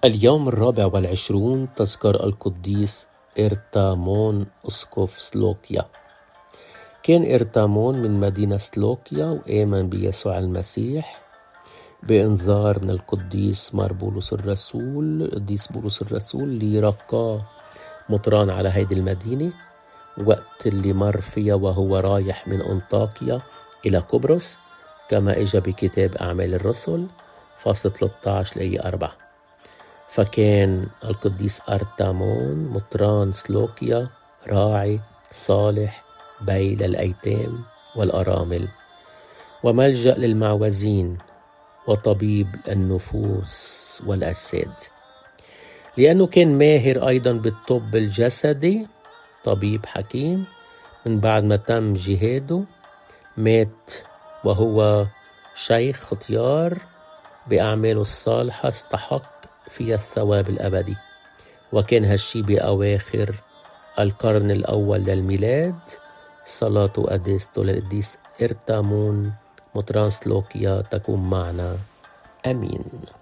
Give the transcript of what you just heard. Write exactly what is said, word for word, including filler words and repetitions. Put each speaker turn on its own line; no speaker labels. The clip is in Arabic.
اليوم الرابع والعشرون تذكر القديس إرتامون أسقف سلوكيا. كان إرتامون من مدينة سلوكيا وآمن بيسوع المسيح بإنذار من القديس مار بولس الرسول القديس بولس الرسول اللي رقاه مطران على هيدي المدينة وقت اللي مر فيها وهو رايح من أنطاكيا إلى قبرص، كما إجا بكتاب أعمال الرسل فصل ثلاثة عشر لآية أربعة. فكان القديس أرتامون مطران سلوكيا راعي صالح بي للأيتام والأرامل وملجأ للمعوزين وطبيب النفوس والأجساد، لأنه كان ماهر أيضا بالطب الجسدي، طبيب حكيم. من بعد ما تم جهاده مات وهو شيخ ختيار بأعماله الصالحة استحق فيها الثواب الأبدي. وكان هالشي بأواخر القرن الأول للميلاد. صلاة وقداسته للقديس إرتامون مطران سلوكيا تكون معنا، آمين.